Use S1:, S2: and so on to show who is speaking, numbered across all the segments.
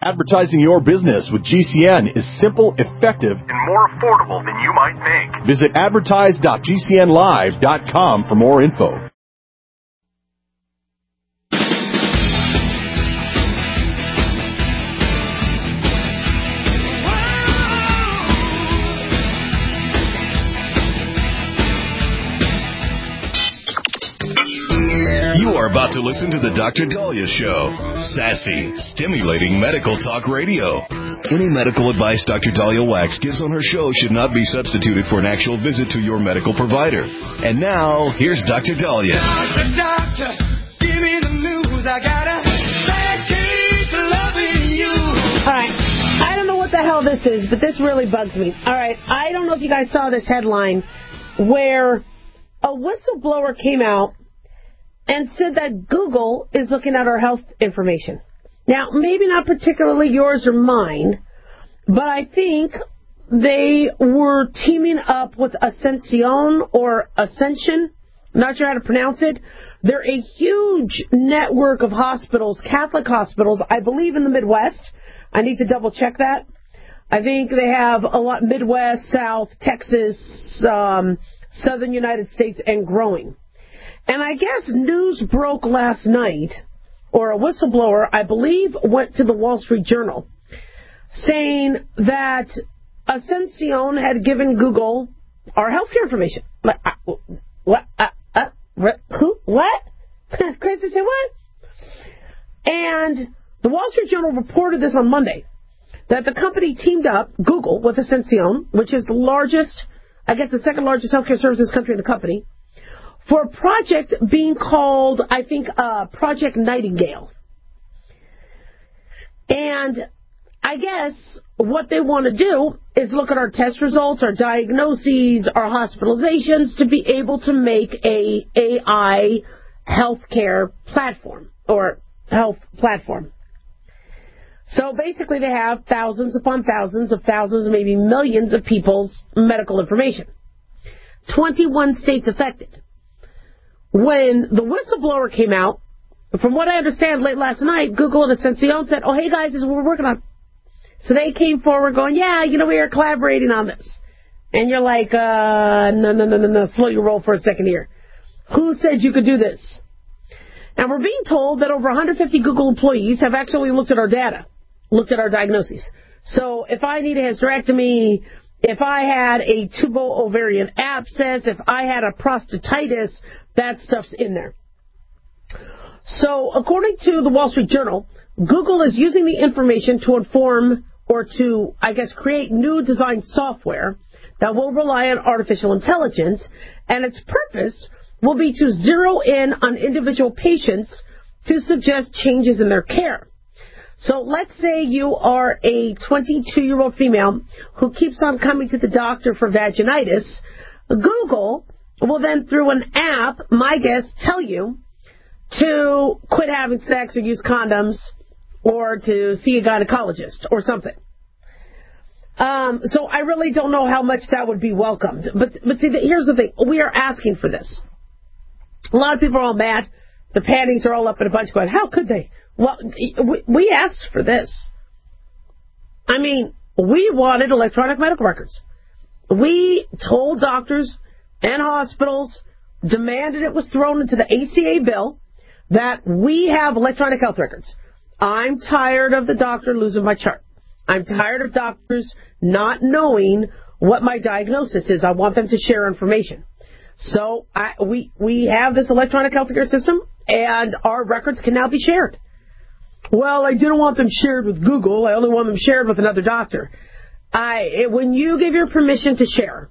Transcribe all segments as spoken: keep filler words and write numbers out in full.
S1: Advertising your business with G C N is simple, effective, and more affordable than you might think. Visit advertise dot g c n live dot com for more info.
S2: You are about to listen to the Doctor Daliah Show. Sassy, stimulating medical talk radio. Any medical advice Doctor Daliah Wax gives on her show should not be substituted for an actual visit to your medical provider. And now, here's Doctor Daliah.
S3: Doctor, doctor, give me the news. I got a bad case of loving you.
S4: All right. I don't know what the hell this is, but this really bugs me. All right. I don't know if you guys saw this headline where a whistleblower came out and said that Google is looking at our health information. Now, maybe not particularly yours or mine, but I think they were teaming up with Ascension or Ascension. I'm not sure how to pronounce it. They're a huge network of hospitals, Catholic hospitals, I believe in the Midwest. I need to double check that. I think they have a lot Midwest, South, Texas, um, Southern United States, and growing. And I guess news broke last night, or a whistleblower, I believe, went to the Wall Street Journal, saying that Ascension had given Google our healthcare information. Like, uh, what? Uh, uh, who? What? Crazy say what? And the Wall Street Journal reported this on Monday, that the company teamed up, Google, with Ascension, which is the largest, I guess the second largest healthcare services country in the company, for a project being called, I think, uh, Project Nightingale. And I guess what they want to do is look at our test results, our diagnoses, our hospitalizations to be able to make a A I healthcare platform or health platform. So basically they have thousands upon thousands of thousands, maybe millions of people's medical information. twenty-one states affected. When the whistleblower came out, from what I understand late last night, Google and Ascension said, oh, hey, guys, this is what we're working on. So they came forward going, yeah, you know, we are collaborating on this. And you're like, uh, no, no, no, no, no, slow your roll for a second here. Who said you could do this? And we're being told that over one hundred fifty Google employees have actually looked at our data, looked at our diagnoses. So if I need a hysterectomy, if I had a tubo-ovarian abscess, if I had a prostatitis, that stuff's in there. So according to the Wall Street Journal, Google is using the information to inform or to, I guess, create new design software that will rely on artificial intelligence, and its purpose will be to zero in on individual patients to suggest changes in their care. So let's say you are a twenty-two-year-old female who keeps on coming to the doctor for vaginitis. Google will then, through an app, my guess, tell you to quit having sex or use condoms or to see a gynecologist or something. Um, so I really don't know how much that would be welcomed. But, but see, here's the thing. We are asking for this. A lot of people are all mad. The panties are all up in a bunch going, how could they? Well, we asked for this. I mean, we wanted electronic medical records. We told doctors and hospitals, demanded it was thrown into the A C A bill, that we have electronic health records. I'm tired of the doctor losing my chart. I'm tired of doctors not knowing what my diagnosis is. I want them to share information. So I, we we have this electronic healthcare system, and our records can now be shared. Well, I didn't want them shared with Google. I only want them shared with another doctor. I when you give your permission to share,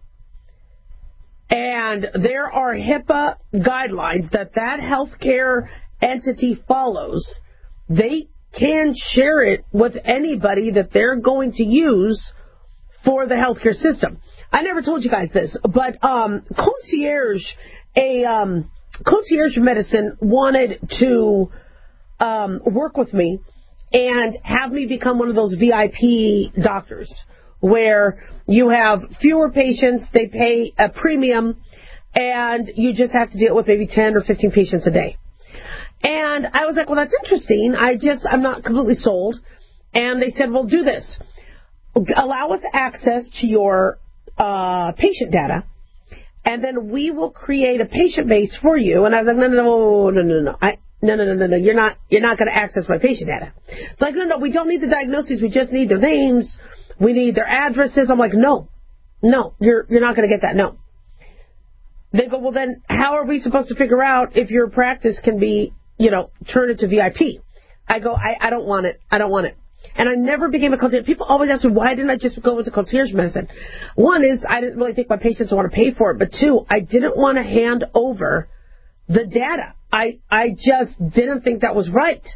S4: and there are HIPAA guidelines that that healthcare entity follows, they can share it with anybody that they're going to use for the healthcare system. I never told you guys this, but um, concierge, a um, concierge medicine wanted to um, work with me and have me become one of those V I P doctors where you have fewer patients, they pay a premium, and you just have to deal with maybe ten or fifteen patients a day. And I was like, well, that's interesting. I just, I'm not completely sold. And they said, well, do this. Allow us access to your uh, patient data, and then we will create a patient base for you. And I was like, no, no, no, no, no, no. I, no, no, no, no, no. You're not, you're not going to access my patient data. It's like, no, no, we don't need the diagnoses. We just need their names. We need their addresses. I'm like, no, no, you're, you're not going to get that. No. They go, well, then how are we supposed to figure out if your practice can be, you know, turned into V I P? I go, I, I don't want it. I don't want it. And I never became a concierge. People always ask me, why didn't I just go into concierge medicine? One is, I didn't really think my patients would want to pay for it. But two, I didn't want to hand over the data. I, I just didn't think that was right.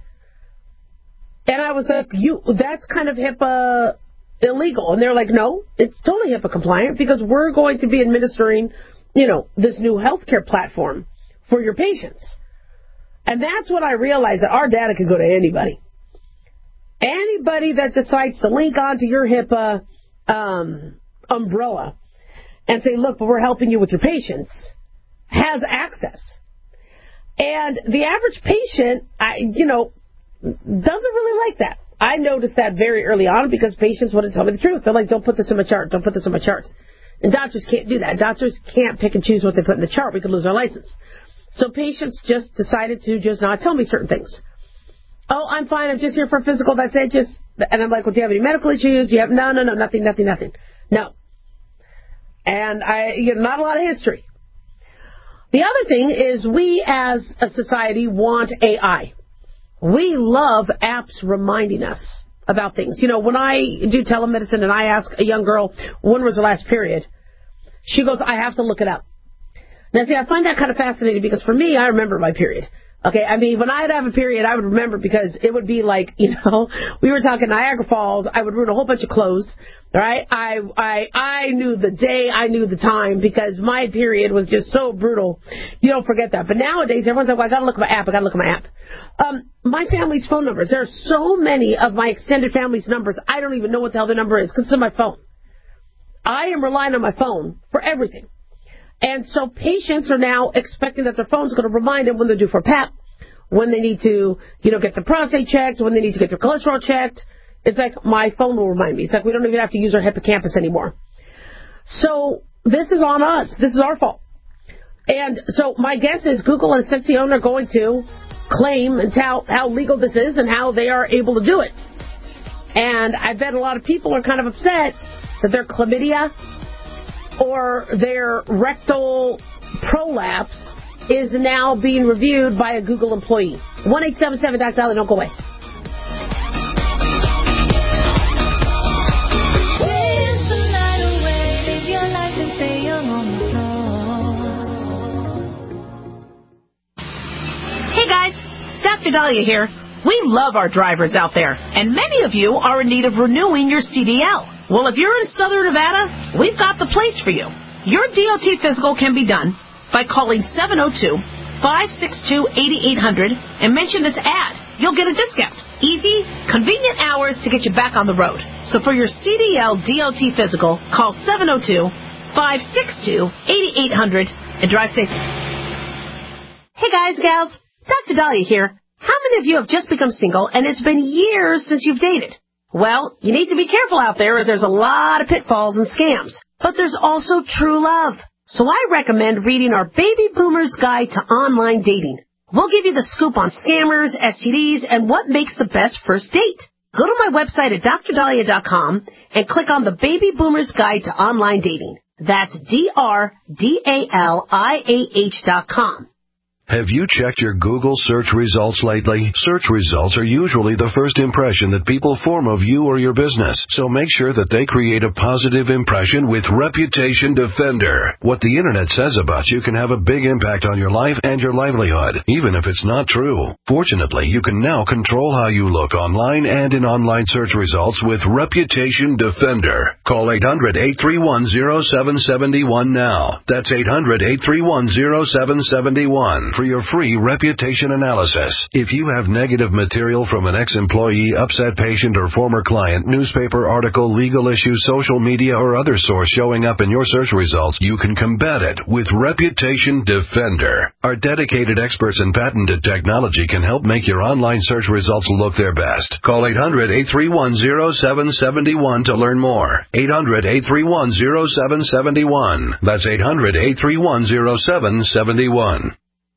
S4: And I was like, you, that's kind of HIPAA illegal. And they're like, no, it's totally HIPAA compliant because we're going to be administering, you know, this new healthcare platform for your patients. And that's when I realized that our data could go to anybody. Anybody that decides to link onto your HIPAA um, umbrella and say, look, but we're helping you with your patients, has access. And the average patient, I, you know, doesn't really like that. I noticed that very early on because patients wouldn't tell me the truth. They're like, don't put this in my chart. Don't put this in my chart. And doctors can't do that. Doctors can't pick and choose what they put in the chart. We could lose our license. So patients just decided to just not tell me certain things. Oh, I'm fine. I'm just here for a physical. That's it. Just, and I'm like, well, do you have any medical issues? Do you have, no, no, no, nothing, nothing, nothing. No. And I, you know, not a lot of history. The other thing is we as a society want A I. We love apps reminding us about things. You know, when I do telemedicine and I ask a young girl, when was her last period? She goes, I have to look it up. Now, see, I find that kind of fascinating because for me, I remember my period. Okay, I mean, when I'd have a period, I would remember because it would be like, you know, we were talking Niagara Falls. I would ruin a whole bunch of clothes, right? I I I knew the day, I knew the time because my period was just so brutal. You don't forget that. But nowadays, everyone's like, well, I got to look at my app. I got to look at my app. Um, my family's phone numbers. There are so many of my extended family's numbers. I don't even know what the hell the number is because it's on my phone. I am relying on my phone for everything. And so patients are now expecting that their phone's going to remind them when they're due for P E P, when they need to, you know, get their prostate checked, when they need to get their cholesterol checked. It's like my phone will remind me. It's like we don't even have to use our hippocampus anymore. So this is on us. This is our fault. And so my guess is Google and Ascension are going to claim and tell how legal this is and how they are able to do it. And I bet a lot of people are kind of upset that their chlamydia or their rectal prolapse is now being reviewed by a Google employee. one eight seven seven Doctor Dolly, don't go away.
S5: Hey guys, Doctor Dahlia here. We love our drivers out there, and many of you are in need of renewing your C D L. Well, if you're in Southern Nevada, we've got the place for you. Your D O T physical can be done by calling seven oh two, five six two, eight eight hundred and mention this ad. You'll get a discount. Easy, convenient hours to get you back on the road. So for your C D L D O T physical, call seven oh two, five six two, eight eight hundred and drive safe. Hey guys, gals, Doctor Dahlia here. How many of you have just become single and it's been years since you've dated? Well, you need to be careful out there as there's a lot of pitfalls and scams. But there's also true love. So I recommend reading our Baby Boomer's Guide to Online Dating. We'll give you the scoop on scammers, S T Ds, and what makes the best first date. Go to my website at dr dahlia dot com and click on the Baby Boomer's Guide to Online Dating. That's D R D A L I A H dot com.
S2: Have you checked your Google search results lately? Search results are usually the first impression that people form of you or your business, so make sure that they create a positive impression with Reputation Defender. What the internet says about you can have a big impact on your life and your livelihood, even if it's not true. Fortunately, you can now control how you look online and in online search results with Reputation Defender. Call eight hundred, eight three one, zero seven seven one now. That's eight hundred, eight three one, zero seven seven one.
S6: for your free reputation analysis. If you have negative material from an ex-employee, upset patient, or former client, newspaper article, legal issue, social media, or other source showing up in your search results, you can combat it with Reputation Defender. Our dedicated experts in patented technology can help make your online search results look their best. Call eight hundred, eight three one, zero seven seven one to learn more. eight hundred, eight three one, zero seven seven one. That's eight hundred, eight three one, zero seven seven one.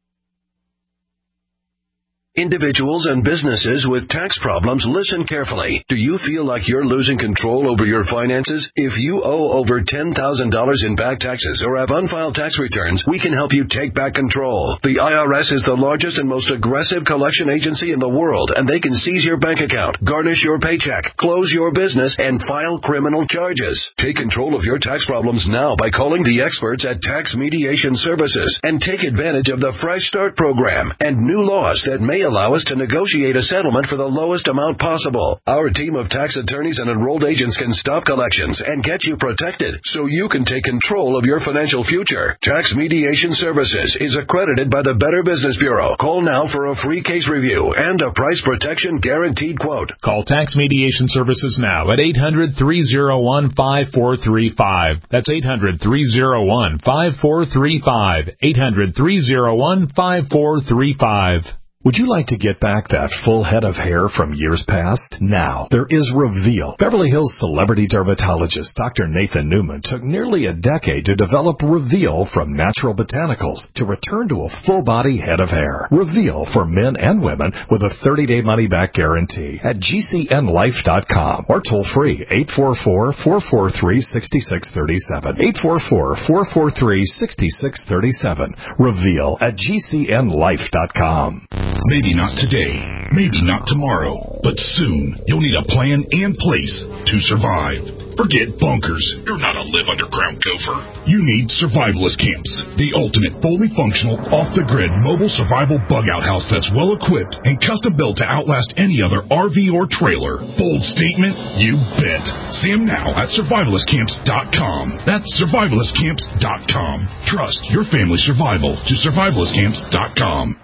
S6: Individuals and businesses with tax problems, listen carefully. Do you feel like you're losing control over your finances? If you owe over ten thousand dollars in back taxes or have unfiled tax returns, we can help you take back control. The I R S is the largest and most aggressive collection agency in the world, and they can seize your bank account, garnish your paycheck, close your business, and file criminal charges. Take control of your tax problems now by calling the experts at Tax Mediation Services and take advantage of the Fresh Start program and new laws that may allow us to negotiate a settlement for the lowest amount possible. Our team of tax attorneys and enrolled agents can stop collections and get you protected so you can take control of your financial future. Tax Mediation Services is accredited by the Better Business Bureau. Call now for a free case review and a price protection guaranteed quote.
S7: Call Tax Mediation Services now at eight hundred, three oh one, five four three five. That's eight hundred, three oh one, five four three five. eight hundred, three oh one, five four three five.
S1: Would you like to get back that full head of hair from years past? Now, there is Reveal. Beverly Hills celebrity dermatologist Doctor Nathan Newman took nearly a decade to develop Reveal from natural botanicals to return to a full-body head of hair. Reveal for men and women with a thirty-day money-back guarantee at G C N life dot com or toll-free eight four four, four four three, six six three seven. eight four four, four four three, six six three seven. Reveal at G C N life dot com.
S8: Maybe not today, maybe not tomorrow, but soon you'll need a plan and place to survive. Forget bunkers. You're not a live underground gopher. You need survivalist camps, the ultimate fully functional, off-the-grid mobile survival bug-out house that's well-equipped and custom-built to outlast any other R V or trailer. Bold statement? You bet. See them now at survivalist camps dot com. That's survivalist camps dot com. Trust your family's survival to survivalist camps dot com.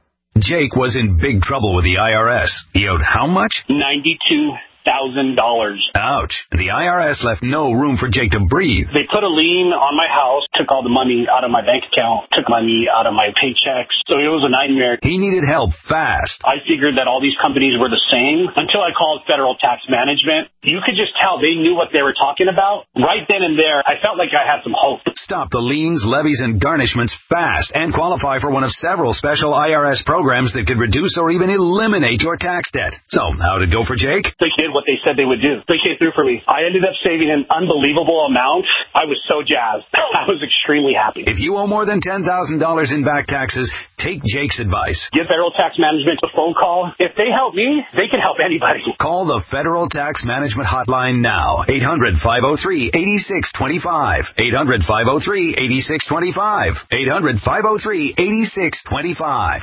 S9: Jake was in big trouble with the I R S. He owed how much?
S10: ninety-two thousand dollars.
S9: Ouch. The I R S left no room for Jake to breathe.
S10: They put a lien on my house, took all the money out of my bank account, took money out of my paychecks. So it was a nightmare.
S9: He needed help fast.
S10: I figured that all these companies were the same until I called Federal Tax Management. You could just tell they knew what they were talking about. Right then and there, I felt like I had some hope.
S9: Stop the liens, levies, and garnishments fast and qualify for one of several special I R S programs that could reduce or even eliminate your tax debt. So, how'd it go for Jake?
S10: They did what they said they would do. They came through for me. I ended up saving an unbelievable amount. I was so jazzed. I was extremely happy.
S9: If you owe more than ten thousand dollars in back taxes, take Jake's advice.
S10: Give Federal Tax Management a phone call. If they help me, they can help anybody.
S9: Call the Federal Tax Management Hotline now. eight hundred, five oh three, eight six two five. eight hundred, five oh three, eight six two five. eight hundred, five oh three, eight six two five.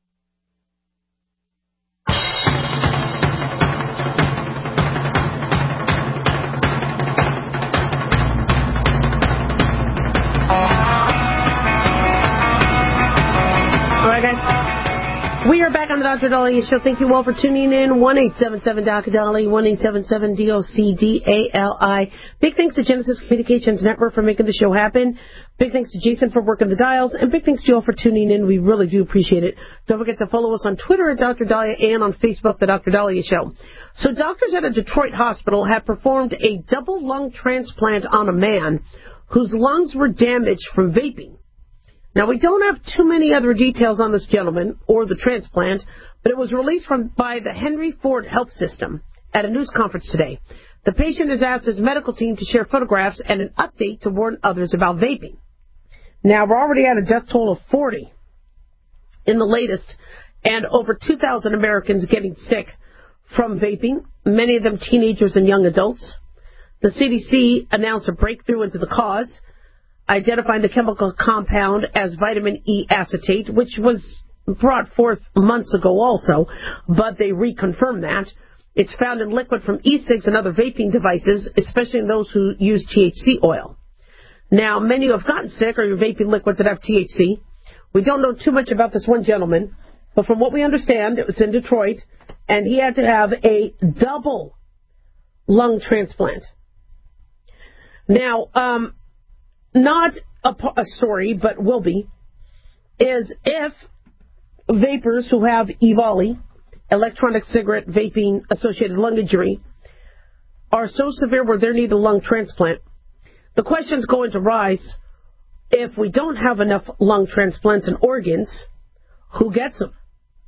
S4: We are back on the Doctor Dahlia Show. Thank you all for tuning in. one eight seven seven D O C D A L I, one eight seven seven D O C D A L I. Big thanks to Genesis Communications Network for making the show happen. Big thanks to Jason for working the dials. And big thanks to you all for tuning in. We really do appreciate it. Don't forget to follow us on Twitter at Doctor Dahlia and on Facebook, The Doctor Dahlia Show. So doctors at a Detroit hospital have performed a double lung transplant on a man whose lungs were damaged from vaping. Now, we don't have too many other details on this gentleman or the transplant, but it was released from by the Henry Ford Health System at a news conference today. The patient has asked his medical team to share photographs and an update to warn others about vaping. Now, we're already at a death toll of forty in the latest, and over two thousand Americans getting sick from vaping, many of them teenagers and young adults. The C D C announced a breakthrough into the cause, identifying the chemical compound as vitamin E acetate, which was brought forth months ago also, but they reconfirmed that. It's found in liquid from e-cigs and other vaping devices, especially in those who use T H C oil. Now, many who have gotten sick are your vaping liquids that have T H C. We don't know too much about this one gentleman, but from what we understand, it was in Detroit, and he had to have a double lung transplant. Now, um, not a, a story, but will be, is if vapors who have E V A L I, electronic cigarette vaping associated lung injury, are so severe where they need a lung transplant, the question's going to rise, if we don't have enough lung transplants and organs, who gets them?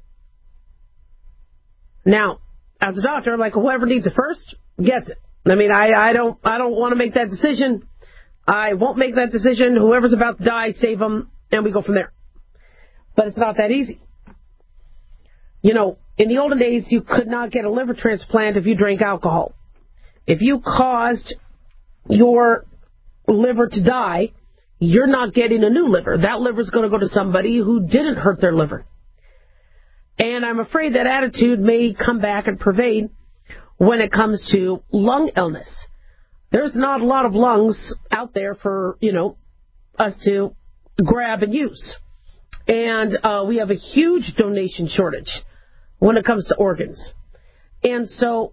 S4: Now, as a doctor, I'm like, whoever needs it first gets it. I mean, I, I don't I don't want to make that decision. I won't make that decision. Whoever's about to die, save them, and we go from there. But it's not that easy. You know, in the olden days, you could not get a liver transplant if you drank alcohol. If you caused your liver to die, you're not getting a new liver. That liver's going to go to somebody who didn't hurt their liver. And I'm afraid that attitude may come back and pervade when it comes to lung illness. There's not a lot of lungs out there for, you know, us to grab and use. And uh, we have a huge donation shortage when it comes to organs. And so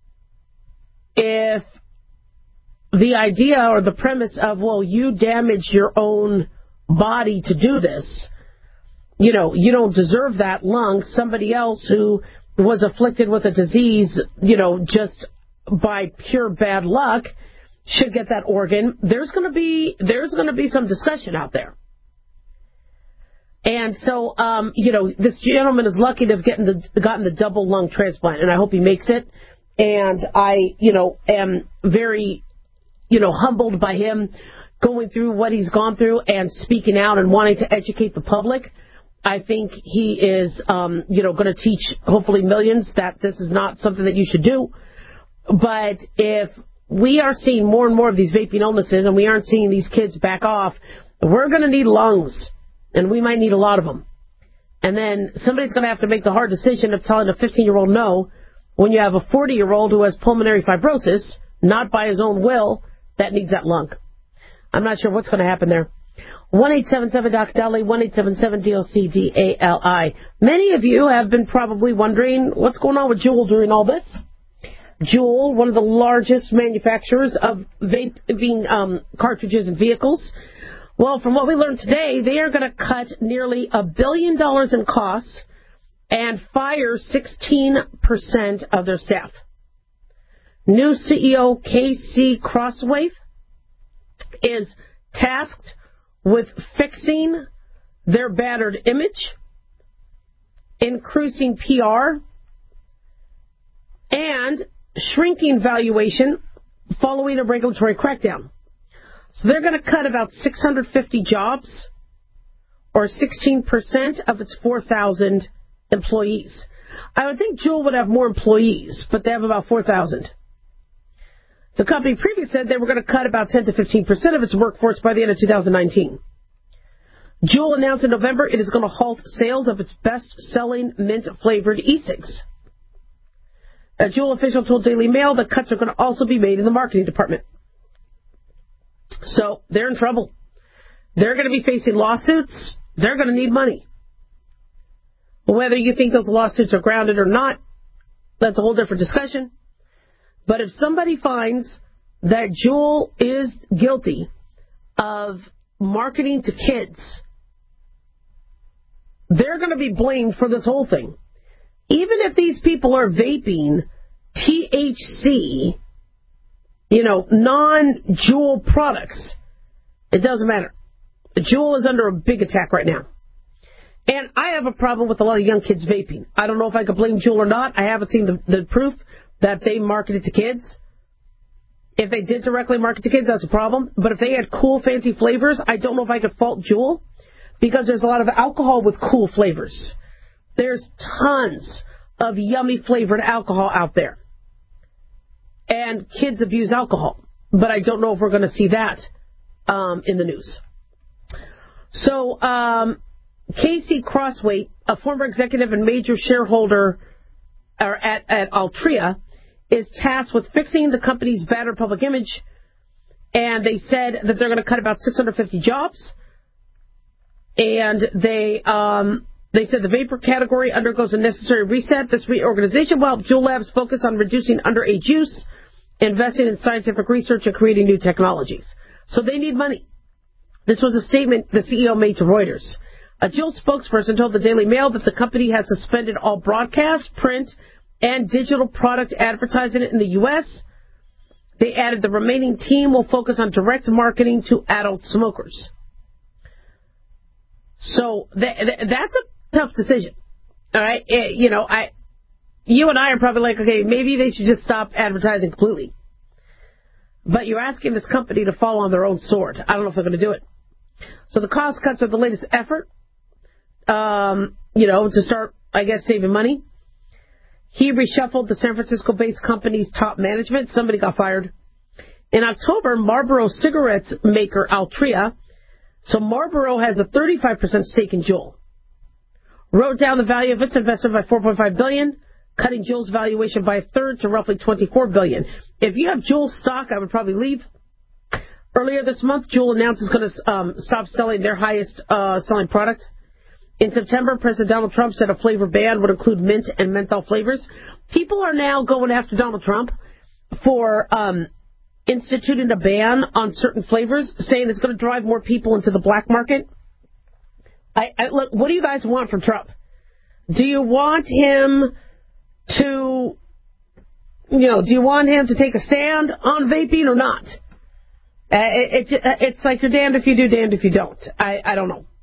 S4: if the idea or the premise of, well, you damage your own body to do this, you know, you don't deserve that lung, somebody else who was afflicted with a disease, you know, just by pure bad luck should get that organ, there's going to be there's going to be some discussion out there. And so, um, you know, this gentleman is lucky to have gotten the, gotten the double lung transplant, and I hope he makes it. And I, you know, am very, you know, humbled by him going through what he's gone through and speaking out and wanting to educate the public. I think he is, um, you know, going to teach, hopefully, millions that this is not something that you should do. But if we are seeing more and more of these vaping illnesses and we aren't seeing these kids back off, we're going to need lungs, and we might need a lot of them. And then somebody's going to have to make the hard decision of telling a fifteen-year-old no when you have a forty-year-old who has pulmonary fibrosis, not by his own will, that needs that lung. I'm not sure what's going to happen there. one eight seven seven D O C D A L I, one eight seven seven D O C D A L I. Many of you have been probably wondering what's going on with Juul during all this. Juul, one of the largest manufacturers of vaping um, cartridges and vehicles. Well, from what we learned today, they are going to cut nearly a billion dollars in costs and fire sixteen percent of their staff. New C E O Casey Crosthwaite is tasked with fixing their battered image, increasing P R, and shrinking valuation following a regulatory crackdown. So they're going to cut about six hundred fifty jobs, or sixteen percent of its four thousand employees. I would think Juul would have more employees, but they have about four thousand. The company previously said they were going to cut about ten to fifteen percent of its workforce by the end of two thousand nineteen. Juul announced in November it is going to halt sales of its best-selling mint-flavored e-cigs. A Juul official told Daily Mail that cuts are going to also be made in the marketing department. So they're in trouble. They're going to be facing lawsuits. They're going to need money. Whether you think those lawsuits are grounded or not, that's a whole different discussion. But if somebody finds that Juul is guilty of marketing to kids, they're going to be blamed for this whole thing. Even if these people are vaping T H C, you know, non-Juul products, it doesn't matter. Juul is under a big attack right now. And I have a problem with a lot of young kids vaping. I don't know if I could blame Juul or not. I haven't seen the, the proof that they marketed to kids. If they did directly market to kids, that's a problem. But if they had cool, fancy flavors, I don't know if I could fault Juul, because there's a lot of alcohol with cool flavors. There's tons of yummy flavored alcohol out there. And kids abuse alcohol. But I don't know if we're going to see that um, in the news. So, um, Casey Crosthwaite, a former executive and major shareholder or at, at Altria, is tasked with fixing the company's battered public image. And they said that they're going to cut about six hundred fifty jobs. And they um, they said the vapor category undergoes a necessary reset. This reorganization will help Juul Labs focus on reducing underage use, investing in scientific research, and creating new technologies. So they need money. This was a statement the C E O made to Reuters. A Juul spokesperson told the Daily Mail that the company has suspended all broadcast, print, and digital product advertising in the U S. They added the remaining team will focus on direct marketing to adult smokers. So th- th- that's a tough decision. All right, it, you know, I, you and I are probably like, okay, maybe they should just stop advertising completely. But you're asking this company to fall on their own sword. I don't know if they're going to do it. So the cost cuts are the latest effort, um, you know, to start, I guess, saving money. He reshuffled the San Francisco-based company's top management. Somebody got fired. In October, Marlboro cigarettes maker Altria, so Marlboro has a thirty-five percent stake in Juul, wrote down the value of its investment by four point five billion dollars, cutting Juul's valuation by a third to roughly twenty-four billion dollars. If you have Juul stock, I would probably leave. Earlier this month, Juul announced it's going to um, stop selling their highest uh, selling product. In September, President Donald Trump said a flavor ban would include mint and menthol flavors. People are now going after Donald Trump for um, instituting a ban on certain flavors, saying it's going to drive more people into the black market. I, I, look, what do you guys want from Trump? Do you want him to, you know, do you want him to take a stand on vaping or not? Uh, it, it, it's like you're damned if you do, damned if you don't. I, I don't know.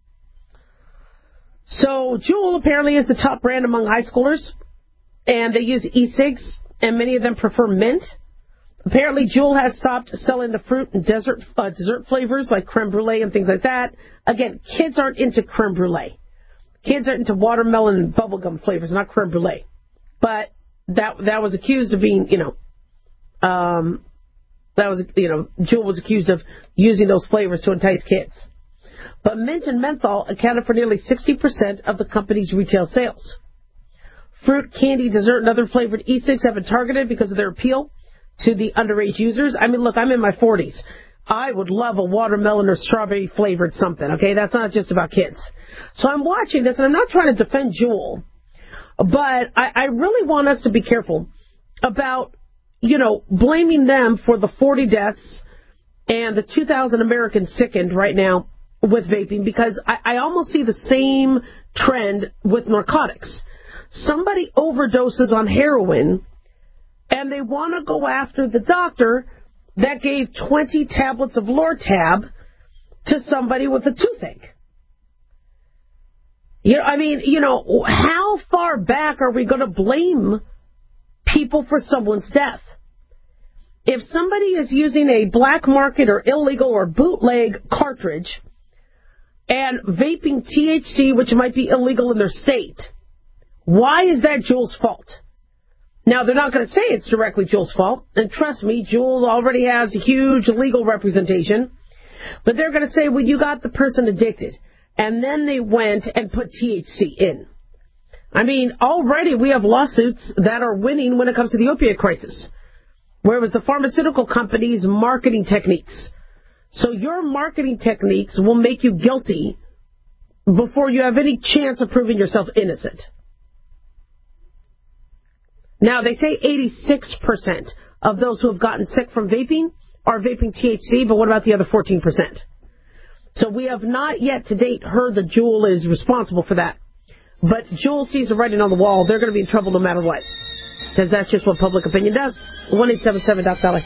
S4: So Juul apparently is the top brand among high schoolers, and they use e-cigs, and many of them prefer mint. Apparently, Juul has stopped selling the fruit and dessert, uh, dessert flavors like creme brulee and things like that. Again, kids aren't into creme brulee. Kids are into watermelon and bubblegum flavors, not creme brulee. But that that was accused of being, you know, um, that was, you know, Juul was accused of using those flavors to entice kids. But mint and menthol accounted for nearly sixty percent of the company's retail sales. Fruit, candy, dessert, and other flavored e-cigs have been targeted because of their appeal to the underage users. I mean, look, I'm in my forties. I would love a watermelon or strawberry flavored something, okay? That's not just about kids. So I'm watching this, and I'm not trying to defend Juul, but I, I really want us to be careful about, you know, blaming them for the forty deaths and the two thousand Americans sickened right now with vaping, because I, I almost see the same trend with narcotics. Somebody overdoses on heroin, and they want to go after the doctor that gave twenty tablets of Lortab to somebody with a toothache. You know, I mean, you know, how far back are we going to blame people for someone's death? If somebody is using a black market or illegal or bootleg cartridge and vaping T H C, which might be illegal in their state, why is that Juul's fault? Now, they're not going to say it's directly Juul's fault, and trust me, Juul already has a huge legal representation, but they're going to say, well, you got the person addicted, and then they went and put T H C in. I mean, already we have lawsuits that are winning when it comes to the opiate crisis, where it was the pharmaceutical companies' marketing techniques. So your marketing techniques will make you guilty before you have any chance of proving yourself innocent. Now, they say eighty-six percent of those who have gotten sick from vaping are vaping T H C, but what about the other fourteen percent? So we have not yet to date heard that Juul is responsible for that. But Juul sees the writing on the wall. They're going to be in trouble no matter what, because that's just what public opinion does. one eight seven seven Doc Dolly.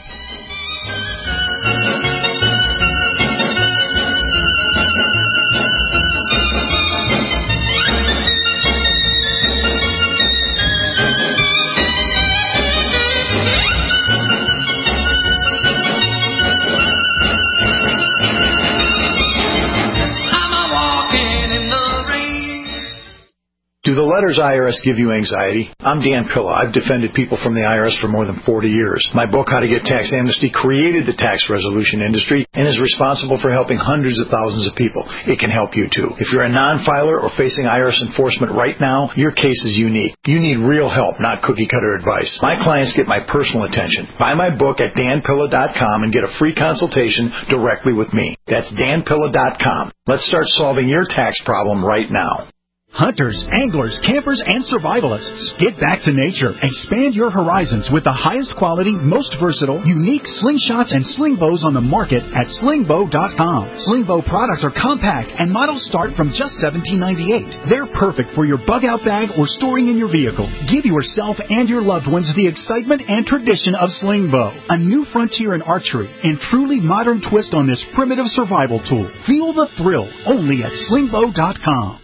S11: Do the letters I R S give you anxiety? I'm Dan Pilla. I've defended people from the I R S for more than forty years. My book, How to Get Tax Amnesty, created the tax resolution industry and is responsible for helping hundreds of thousands of people. It can help you too. If you're a non-filer or facing I R S enforcement right now, your case is unique. You need real help, not cookie-cutter advice. My clients get my personal attention. Buy my book at dan pilla dot com and get a free consultation directly with me. That's dan pilla dot com. Let's start solving your tax problem right now.
S12: Hunters, anglers, campers, and survivalists. Get back to nature. Expand your horizons with the highest quality, most versatile, unique slingshots and sling bows on the market at sling bow dot com. Sling bow products are compact and models start from just seventeen ninety-eight. They're perfect for your bug-out bag or storing in your vehicle. Give yourself and your loved ones the excitement and tradition of sling bow. A new frontier in archery and truly modern twist on this primitive survival tool. Feel the thrill only at sling bow dot com.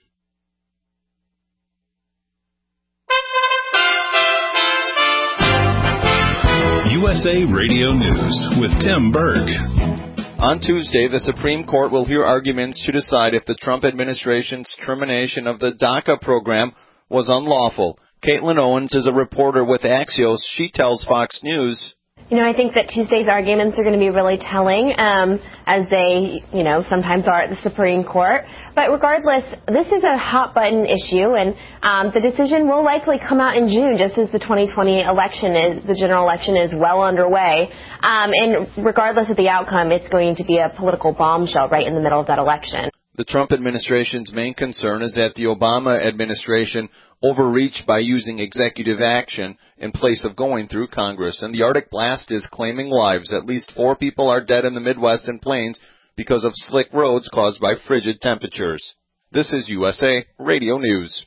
S2: U S A Radio News with Tim Berg.
S13: On Tuesday, the Supreme Court will hear arguments to decide if the Trump administration's termination of the DACA program was unlawful. Caitlin Owens is a reporter with Axios. She tells Fox News,
S14: You know, I think that Tuesday's arguments are going to be really telling, um, as they, you know, sometimes are at the Supreme Court. But regardless, this is a hot-button issue, and um, the decision will likely come out in June, just as the twenty twenty election is, the general election is well underway. Um, and regardless of the outcome, it's going to be a political bombshell right in the middle of that election.
S13: The Trump administration's main concern is that the Obama administration overreached by using executive action in place of going through Congress. And the Arctic blast is claiming lives. At least four people are dead in the Midwest and Plains because of slick roads caused by frigid temperatures. This is U S A Radio News.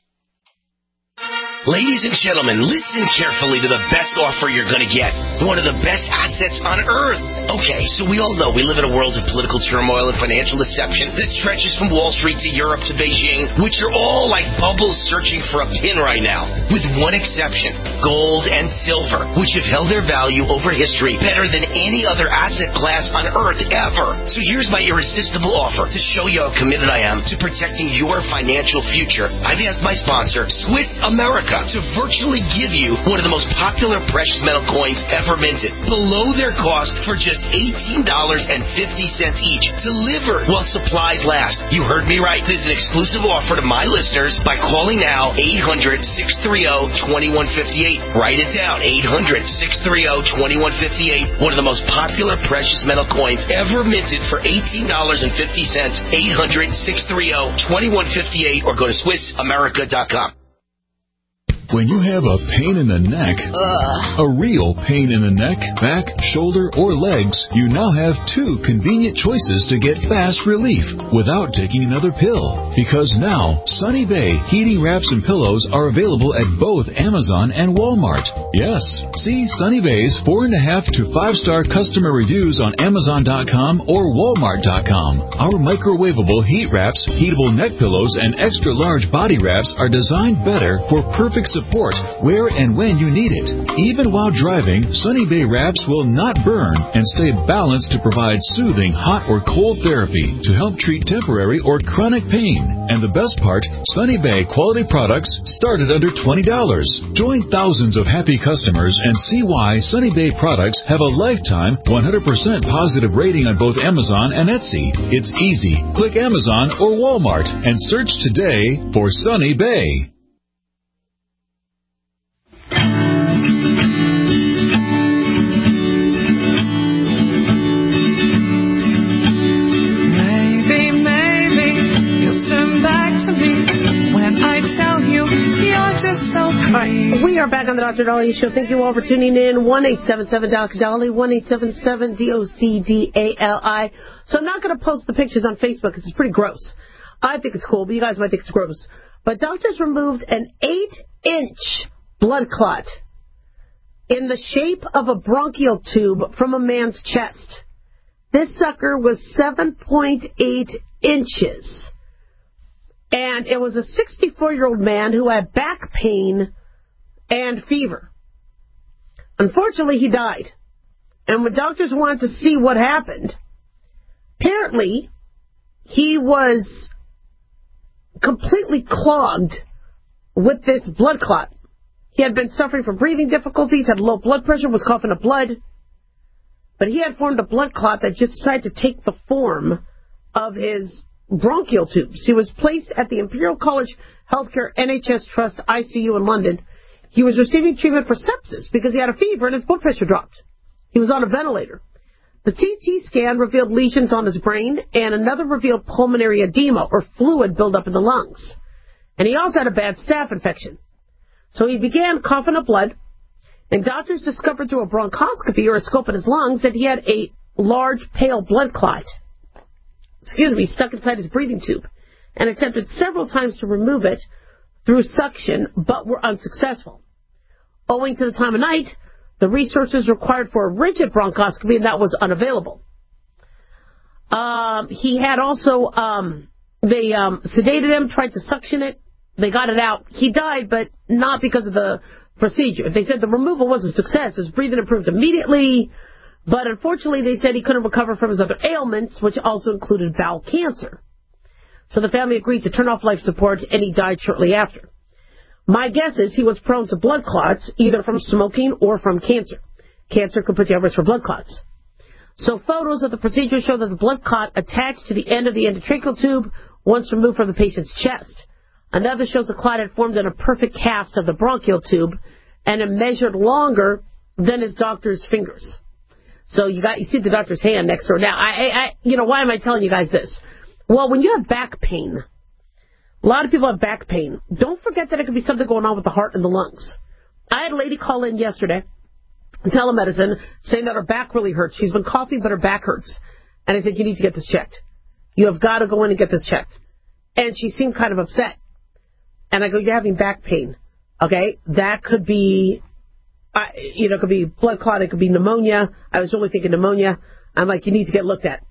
S15: Ladies and gentlemen, listen carefully to the best offer you're going to get. One of the best assets on earth. Okay, so we all know we live in a world of political turmoil and financial deception that stretches from Wall Street to Europe to Beijing, which are all like bubbles searching for a pin right now. With one exception, gold and silver, which have held their value over history better than any other asset class on earth ever. So here's my irresistible offer to show you how committed I am to protecting your financial future. I've asked my sponsor, Swiss America, to virtually give you one of the most popular precious metal coins ever minted, below their cost for just eighteen dollars and fifty cents each, delivered while supplies last. You heard me right. This is an exclusive offer to my listeners by calling now eight hundred, six three zero, two one five eight. Write it down, eight hundred, six three zero, two one five eight. One of the most popular precious metal coins ever minted for eighteen dollars and fifty cents. eight hundred, six three zero, two one five eight or go to Swiss America dot com.
S7: When you have a pain in the neck, Ugh. a real pain in the neck, back, shoulder, or legs, you now have two convenient choices to get fast relief without taking another pill. Because now, Sunny Bay heating wraps and pillows are available at both Amazon and Walmart. Yes, see Sunny Bay's four and a half to five star customer reviews on Amazon dot com or Walmart dot com. Our microwavable heat wraps, heatable neck pillows, and extra large body wraps are designed better for perfect support where and when you need it. Even while driving, Sunny Bay wraps will not burn and stay balanced to provide soothing hot or cold therapy to help treat temporary or chronic pain. And the best part, Sunny Bay quality products start at under twenty dollars. Join thousands of happy customers and see why Sunny Bay products have a lifetime one hundred percent positive rating on both Amazon and Etsy. It's easy. Click Amazon or Walmart and search today for Sunny Bay.
S4: Right. We are back on the Doctor Dolly Show. Thank you all for tuning in. one eight seven seven Doctor Dolly, one eight seven seven D O C D A L I. So I'm not going to post the pictures on Facebook because it's pretty gross. I think it's cool, but you guys might think it's gross. But doctors removed an eight-inch blood clot in the shape of a bronchial tube from a man's chest. This sucker was seven point eight inches. And it was a sixty-four-year-old man who had back pain and fever. Unfortunately, he died. And when doctors wanted to see what happened, apparently he was completely clogged with this blood clot. He had been suffering from breathing difficulties, had low blood pressure, was coughing up blood. But he had formed a blood clot that just decided to take the form of his bronchial tubes. He was placed at the Imperial College Healthcare N H S Trust I C U in London. He was receiving treatment for sepsis because he had a fever and his blood pressure dropped. He was on a ventilator. The C T scan revealed lesions on his brain, and another revealed pulmonary edema, or fluid buildup in the lungs. And he also had a bad staph infection. So he began coughing up blood, and doctors discovered through a bronchoscopy or a scope in his lungs that he had a large, pale blood clot, excuse me, stuck inside his breathing tube, and attempted several times to remove it through suction, but were unsuccessful. Owing to the time of night, the resources required for a rigid bronchoscopy, and that was unavailable. Um, he had also, um, they um, sedated him, tried to suction it. They got it out. He died, but not because of the procedure. They said the removal was a success. His breathing improved immediately, but unfortunately they said he couldn't recover from his other ailments, which also included bowel cancer. So the family agreed to turn off life support, and he died shortly after. My guess is he was prone to blood clots, either from smoking or from cancer. Cancer could put you at risk for blood clots. So photos of the procedure show that the blood clot attached to the end of the endotracheal tube once removed from the patient's chest. Another shows the clot had formed in a perfect cast of the bronchial tube, and it measured longer than his doctor's fingers. So you got you see the doctor's hand next door. Now, I, I, you know, why am I telling you guys this? Well, when you have back pain, a lot of people have back pain. Don't forget that it could be something going on with the heart and the lungs. I had a lady call in yesterday, telemedicine, saying that her back really hurts. She's been coughing, but her back hurts. And I said, you need to get this checked. You have got to go in and get this checked. And she seemed kind of upset. And I go, you're having back pain. Okay? That could be, uh, you know, it could be blood clot. It could be pneumonia. I was really thinking pneumonia. I'm like, you need to get looked at.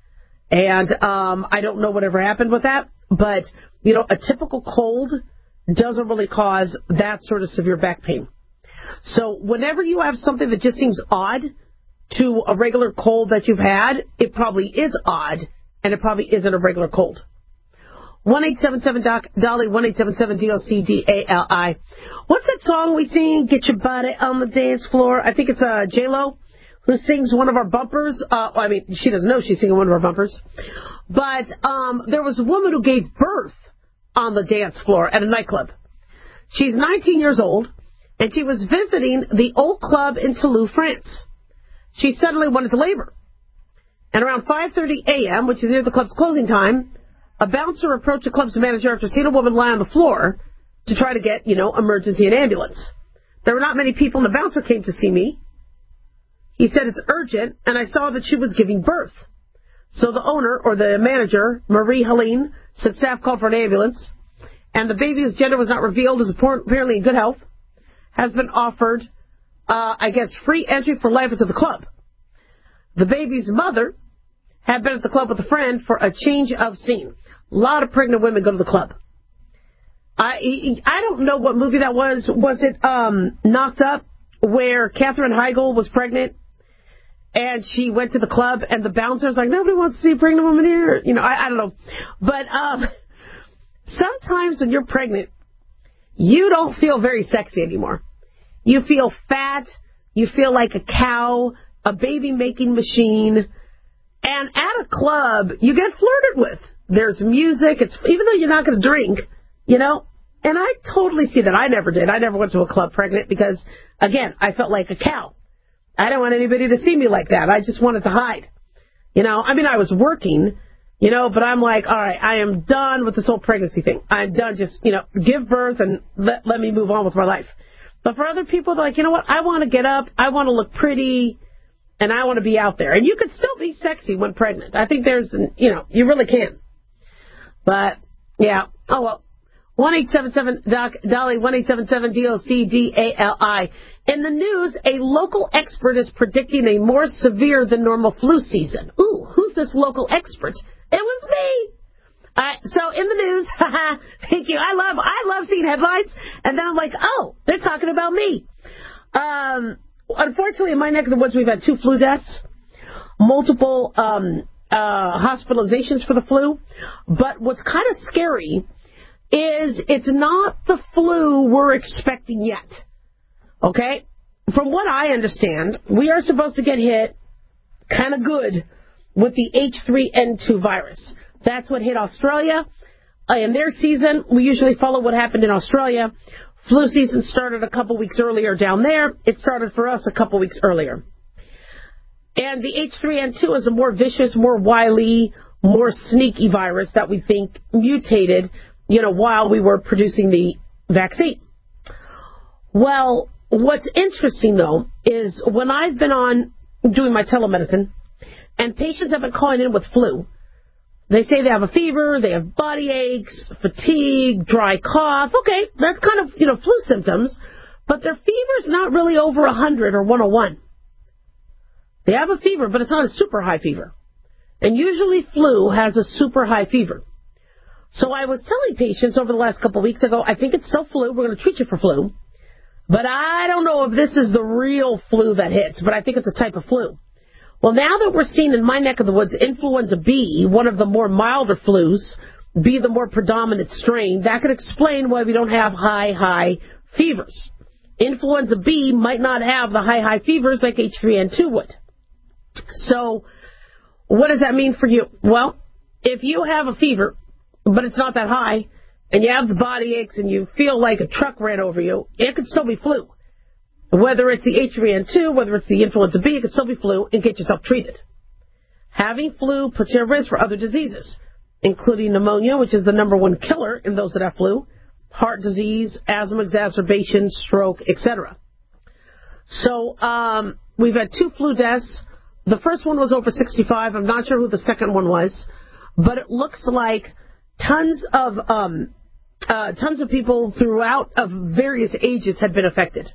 S4: And um, I don't know whatever happened with that. But, you know, a typical cold doesn't really cause that sort of severe back pain. So whenever you have something that just seems odd to a regular cold that you've had, it probably is odd, and it probably isn't a regular cold. one eight seven seven doc Dolly, one eight seven seven D O C D A L I. What's that song we sing, Get Your Body on the Dance Floor? I think it's uh, J-Lo who sings one of our bumpers. Uh, I mean, she doesn't know she's singing one of our bumpers. But um, there was a woman who gave birth on the dance floor at a nightclub. She's nineteen years old, and she was visiting the old club in Toulouse, France. She suddenly wanted to labor. And around five thirty a.m., which is near the club's closing time, a bouncer approached the club's manager after seeing a woman lie on the floor to try to get, you know, emergency and ambulance. There were not many people, and the bouncer came to see me. He said it's urgent, and I saw that she was giving birth. So the owner, or the manager, Marie Helene, said staff called for an ambulance, and the baby, whose gender was not revealed, is apparently in good health, has been offered, uh, I guess, free entry for life into the club. The baby's mother had been at the club with a friend for a change of scene. A lot of pregnant women go to the club. I I don't know what movie that was. Was it um, Knocked Up, where Katherine Heigl was pregnant, and she went to the club, and the bouncer's like, nobody wants to see a pregnant woman here. You know, I, I don't know. But um, sometimes when you're pregnant, you don't feel very sexy anymore. You feel fat. You feel like a cow, a baby-making machine. And at a club, you get flirted with. There's music. It's even though you're not going to drink, you know. And I totally see that. I never did. I never went to a club pregnant because, again, I felt like a cow. I didn't want anybody to see me like that. I just wanted to hide. You know, I mean, I was working, you know, but I'm like, all right, I am done with this whole pregnancy thing. I'm done. Just, you know, give birth and let, let me move on with my life. But for other people, they're like, you know what? I want to get up. I want to look pretty. And I want to be out there. And you can still be sexy when pregnant. I think there's, you know, you really can. But, yeah. Oh, well. one eight seven seven Doc Dolly, one eight seven seven D O C D A L I. In the news, a local expert is predicting a more severe than normal flu season. Ooh, who's this local expert? It was me. All right, so in the news, thank you. I love, I love seeing headlines. And then I'm like, oh, they're talking about me. Um, unfortunately, in my neck of the woods, we've had two flu deaths, multiple um, uh, hospitalizations for the flu. But what's kind of scary is it's not the flu we're expecting yet. Okay? From what I understand, we are supposed to get hit kind of good with the H three N two virus. That's what hit Australia. Uh, in their season, we usually follow what happened in Australia. Flu season started a couple weeks earlier down there. It started for us a couple weeks earlier. And the H three N two is a more vicious, more wily, more sneaky virus that we think mutated, you know, while we were producing the vaccine. Well, what's interesting, though, is when I've been on doing my telemedicine and patients have been calling in with flu, they say they have a fever, they have body aches, fatigue, dry cough. Okay, that's kind of, you know, flu symptoms, but their fever's not really over one hundred or one oh one. They have a fever, but it's not a super high fever. And usually flu has a super high fever. So I was telling patients over the last couple of weeks, I go, I think it's still flu. We're going to treat you for flu. But I don't know if this is the real flu that hits, but I think it's a type of flu. Well, now that we're seeing in my neck of the woods influenza B, one of the more milder flus, be the more predominant strain, that could explain why we don't have high, high fevers. Influenza B might not have the high, high fevers like H three N two would. So what does that mean for you? Well, if you have a fever, but it's not that high, and you have the body aches and you feel like a truck ran over you, it could still be flu. Whether it's the H three N two, whether it's the influenza B, it could still be flu, and get yourself treated. Having flu puts you at risk for other diseases, including pneumonia, which is the number one killer in those that have flu, heart disease, asthma exacerbation, stroke, et cetera. So um, we've had two flu deaths. The first one was over sixty-five. I'm not sure who the second one was, but it looks like tons of um, uh, tons of people throughout of various ages had been affected.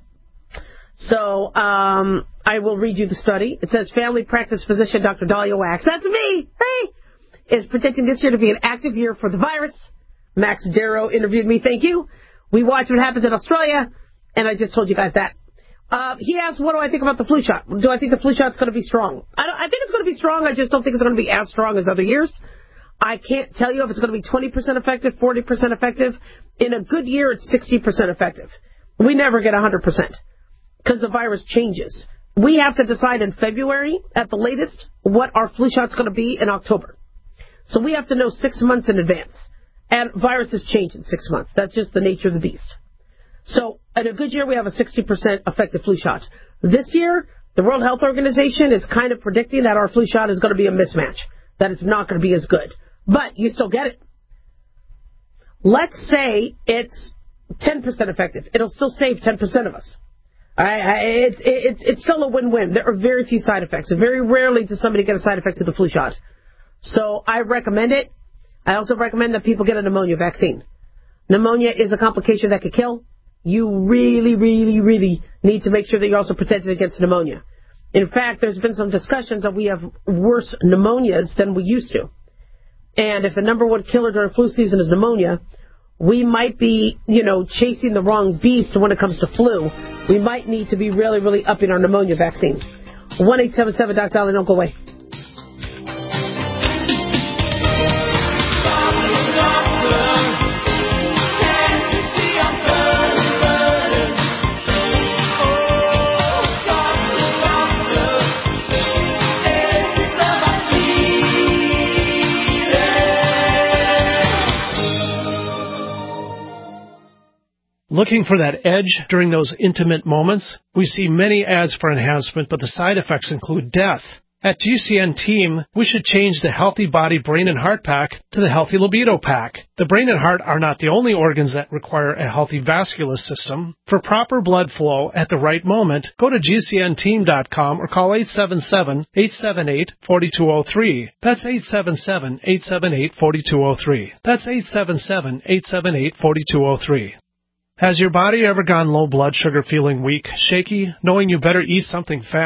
S4: So um, I will read you the study. It says family practice physician Doctor Dahlia Wax, that's me, hey, is predicting this year to be an active year for the virus. Max Darrow interviewed me, thank you. We watched what happens in Australia, and I just told you guys that. Uh, he asked, what do I think about the flu shot? Do I think the flu shot's going to be strong? I, don't, I think it's going to be strong. I just don't think it's going to be as strong as other years. I can't tell you if it's going to be twenty percent effective, forty percent effective. In a good year, it's sixty percent effective. We never get one hundred percent because the virus changes. We have to decide in February, at the latest, what our flu shot's going to be in October. So we have to know six months in advance. And viruses change in six months. That's just the nature of the beast. So in a good year, we have a sixty percent effective flu shot. This year, the World Health Organization is kind of predicting that our flu shot is going to be a mismatch, that it's not going to be as good. But you still get it. Let's say it's ten percent effective. It'll still save ten percent of us. I, I, it, it, it's, it's still a win-win. There are very few side effects. Very rarely does somebody get a side effect to the flu shot. So I recommend it. I also recommend that people get a pneumonia vaccine. Pneumonia is a complication that could kill. You really, really, really need to make sure that you're also protected against pneumonia. In fact, there's been some discussions that we have worse pneumonias than we used to. And if the number one killer during flu season is pneumonia, we might be, you know, chasing the wrong beast when it comes to flu. We might need to be really, really upping our pneumonia vaccine. one eight seven seven Doc Dolly, don't go away.
S16: Looking for that edge during those intimate moments? We see many ads for enhancement, but the side effects include death. At G C N Team, we should change the Healthy Body Brain and Heart Pack to the Healthy Libido Pack. The brain and heart are not the only organs that require a healthy vascular system. For proper blood flow at the right moment, go to G C N team dot com or call eight seven seven, eight seven eight, four two zero three. That's eight seven seven, eight seven eight, four two zero three. That's eight seven seven, eight seven eight, four two zero three. Has your body ever gone low blood sugar, feeling weak, shaky, knowing you better eat something fast?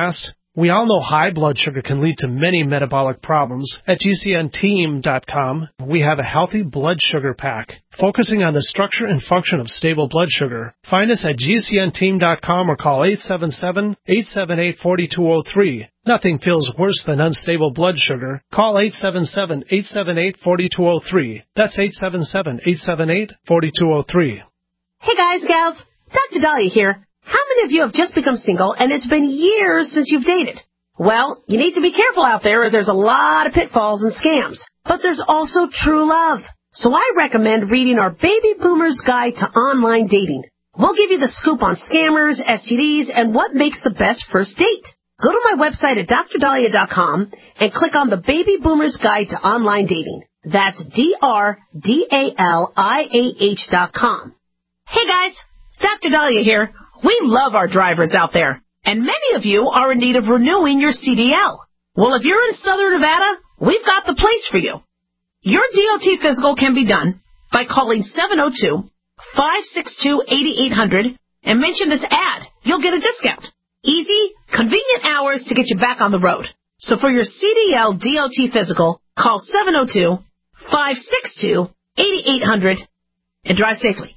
S16: We all know high blood sugar can lead to many metabolic problems. At G C N team dot com, we have a healthy blood sugar pack, focusing on the structure and function of stable blood sugar. Find us at G C N team dot com or call eight seven seven, eight seven eight, four two zero three. Nothing feels worse than unstable blood sugar. Call eight seven seven, eight seven eight, four two zero three. That's eight seven seven, eight seven eight, four two zero three.
S5: Hey guys, gals, Doctor Dahlia here. How many of you have just become single and it's been years since you've dated? Well, you need to be careful out there as there's a lot of pitfalls and scams. But there's also true love. So I recommend reading our Baby Boomer's Guide to Online Dating. We'll give you the scoop on scammers, S T Ds, and what makes the best first date. Go to my website at dr dahlia dot com and click on the Baby Boomer's Guide to Online Dating. That's D R D A L I A H dot com. Hey guys, Doctor Dahlia here. We love our drivers out there, and many of you are in need of renewing your C D L. Well, if you're in Southern Nevada, we've got the place for you. Your D O T physical can be done by calling seven oh two, five six two, eight eight hundred and mention this ad. You'll get a discount. Easy, convenient hours to get you back on the road. So for your C D L D O T physical, call seven oh two, five six two, eight eight hundred and drive safely.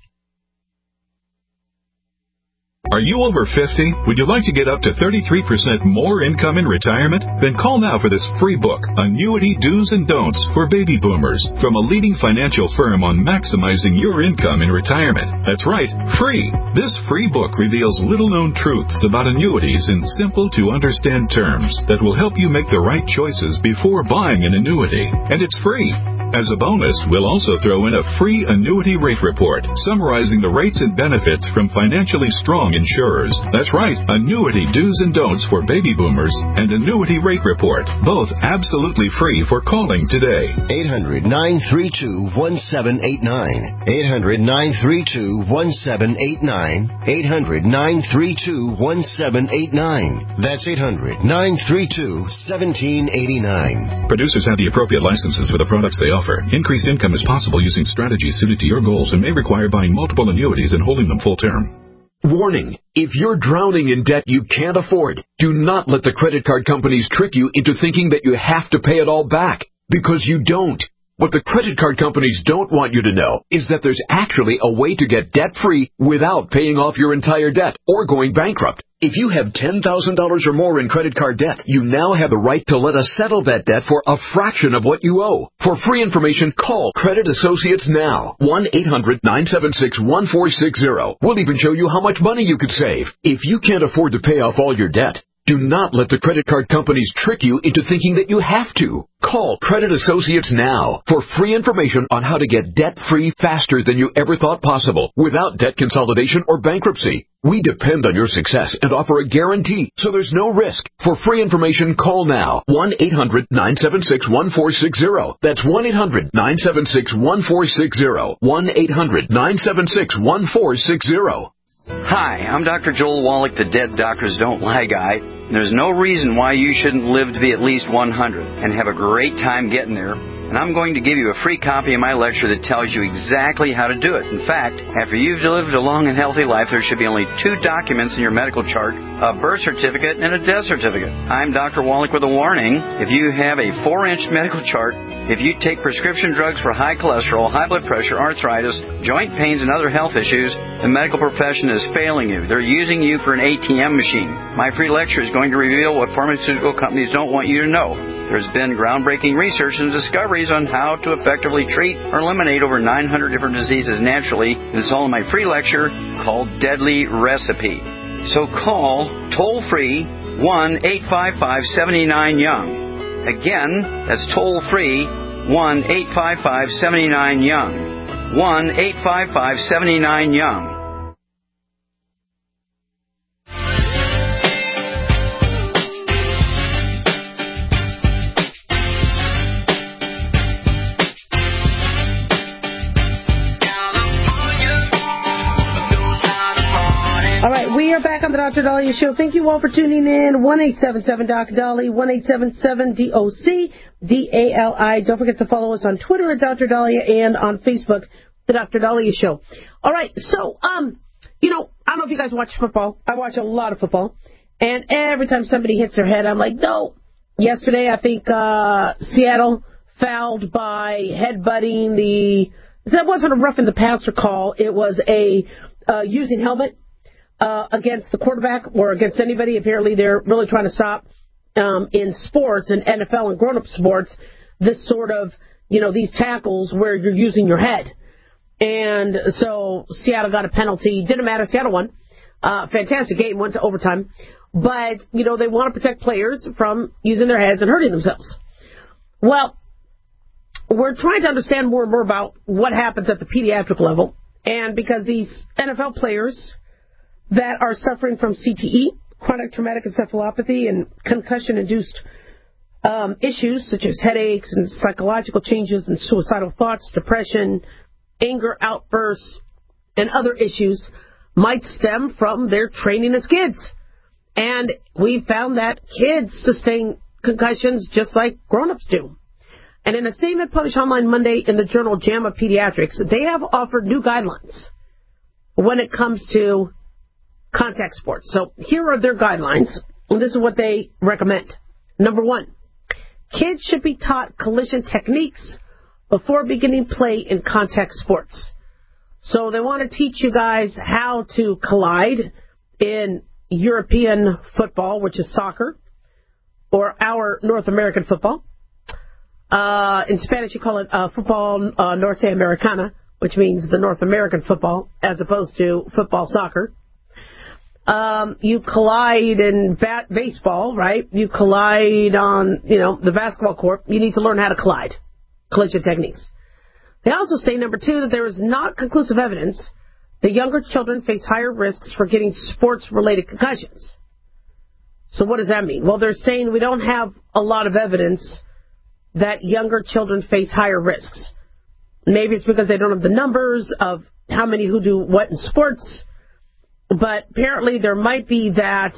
S17: Are you over fifty? Would you like to get up to thirty-three percent more income in retirement? Then call now for this free book, Annuity Do's and Don'ts for Baby Boomers, from a leading financial firm on maximizing your income in retirement. That's right, free. This free book reveals little-known truths about annuities in simple-to-understand terms that will help you make the right choices before buying an annuity. And it's free. As a bonus, we'll also throw in a free annuity rate report summarizing the rates and benefits from financially strong insurers. That's right, Annuity Do's and Don'ts for Baby Boomers and Annuity Rate Report, both absolutely free for calling today.
S18: eight hundred, nine three two, one seven eight nine. eight hundred, nine three two, one seven eight nine. eight hundred, nine three two, one seven eight nine. That's eight hundred, nine three two, one seven eight nine.
S17: Producers have the appropriate licenses for the products they offer. Increased income is possible using strategies suited to your goals and may require buying multiple annuities and holding them full term.
S19: Warning, if you're drowning in debt you can't afford, do not let the credit card companies trick you into thinking that you have to pay it all back, because you don't. What the credit card companies don't want you to know is that there's actually a way to get debt-free without paying off your entire debt or going bankrupt. If you have ten thousand dollars or more in credit card debt, you now have the right to let us settle that debt for a fraction of what you owe. For free information, call Credit Associates now. one eight hundred, nine seven six, one four six zero. We'll even show you how much money you could save. If you can't afford to pay off all your debt, do not let the credit card companies trick you into thinking that you have to. Call Credit Associates now for free information on how to get debt-free faster than you ever thought possible without debt consolidation or bankruptcy. We depend on your success and offer a guarantee, so there's no risk. For free information, call now. one eight hundred, nine seven six, one four six zero. That's one eight hundred, nine seven six, one four six zero. one eight hundred, nine seven six, one four six zero.
S20: Hi, I'm Doctor Joel Wallach, the Dead Doctors Don't Lie guy. There's no reason why you shouldn't live to be at least one hundred and have a great time getting there. And I'm going to give you a free copy of my lecture that tells you exactly how to do it. In fact, after you've lived a long and healthy life, there should be only two documents in your medical chart, a birth certificate and a death certificate. I'm Doctor Wallach with a warning. If you have a four-inch medical chart, if you take prescription drugs for high cholesterol, high blood pressure, arthritis, joint pains, and other health issues, the medical profession is failing you. They're using you for an A T M machine. My free lecture is going to reveal what pharmaceutical companies don't want you to know. There's been groundbreaking research and discoveries on how to effectively treat or eliminate over nine hundred different diseases naturally. And it's all in my free lecture called Deadly Recipe. So call toll-free one eight five five, seven nine, young. Again, that's toll-free one eight five five, seven nine, young. one eight five five, seven nine, young.
S4: All right, we are back on the Doctor Dahlia Show. Thank you all for tuning in. one eight seven seven D O C Dahlia, one eight seven seven D O C D A L I. Don't forget to follow us on Twitter at Doctor Dahlia and on Facebook, the Doctor Dahlia Show. All right, so, um, you know, I don't know if you guys watch football. I watch a lot of football. And every time somebody hits their head, I'm like, no. Yesterday, I think uh, Seattle fouled by headbutting the... That wasn't a roughing the passer call. It was a uh, using helmet uh, against the quarterback or against anybody. Apparently, they're really trying to stop um, in sports and N F L and grown-up sports this sort of, you know, these tackles where you're using your head. And so Seattle got a penalty. Didn't matter. Seattle won. Uh, fantastic game. Went to overtime. But, you know, they want to protect players from using their heads and hurting themselves. Well, we're trying to understand more and more about what happens at the pediatric level. And because these N F L players that are suffering from C T E, chronic traumatic encephalopathy, and concussion-induced um, issues such as headaches and psychological changes and suicidal thoughts, depression, anger outbursts, and other issues might stem from their training as kids. And we found that kids sustain concussions just like grown-ups do. And in a statement published online Monday in the journal JAMA Pediatrics, they have offered new guidelines when it comes to contact sports. So here are their guidelines, and this is what they recommend. Number one, kids should be taught collision techniques before beginning play in contact sports. So they want to teach you guys how to collide in European football, which is soccer, or our North American football. Uh, in Spanish, you call it uh, football uh, norteamericana, which means the North American football, as opposed to football soccer. Um, you collide in bat- baseball, right? You collide on, you know, the basketball court. You need to learn how to collide. Collision techniques. They also say, number two, that there is not conclusive evidence that younger children face higher risks for getting sports-related concussions. So what does that mean? Well, they're saying we don't have a lot of evidence that younger children face higher risks. Maybe it's because they don't have the numbers of how many who do what in sports, but apparently there might be that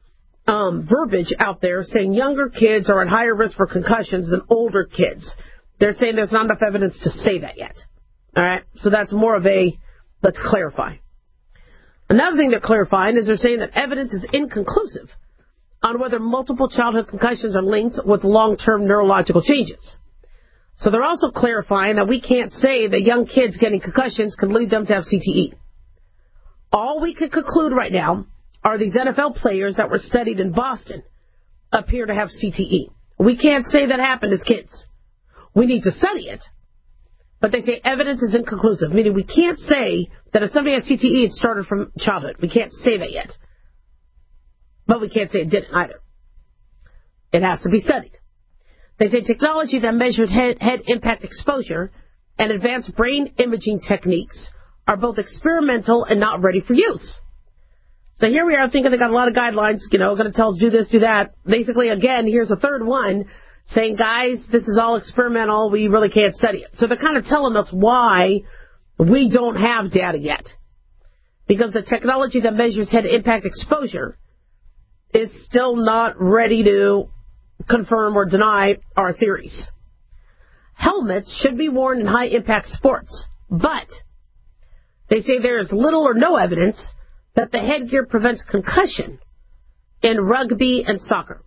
S4: um, verbiage out there saying younger kids are at higher risk for concussions than older kids. They're saying there's not enough evidence to say that yet. All right, so that's more of a let's clarify. Another thing they're clarifying is they're saying that evidence is inconclusive on whether multiple childhood concussions are linked with long-term neurological changes. So they're also clarifying that we can't say that young kids getting concussions can lead them to have C T E. All we could conclude right now are these N F L players that were studied in Boston appear to have C T E. We can't say that happened as kids. We need to study it. But they say evidence is inconclusive, meaning we can't say that if somebody has C T E, it started from childhood. We can't say that yet. But we can't say it didn't either. It has to be studied. They say technology that measured head, head impact exposure and advanced brain imaging techniques are both experimental and not ready for use. So here we are thinking they got a lot of guidelines, you know, going to tell us do this, do that. Basically, again, here's a third one saying, guys, this is all experimental. We really can't study it. So they're kind of telling us why we don't have data yet. Because the technology that measures head impact exposure is still not ready to confirm or deny our theories. Helmets should be worn in high-impact sports, but they say there is little or no evidence that the headgear prevents concussion in rugby and soccer.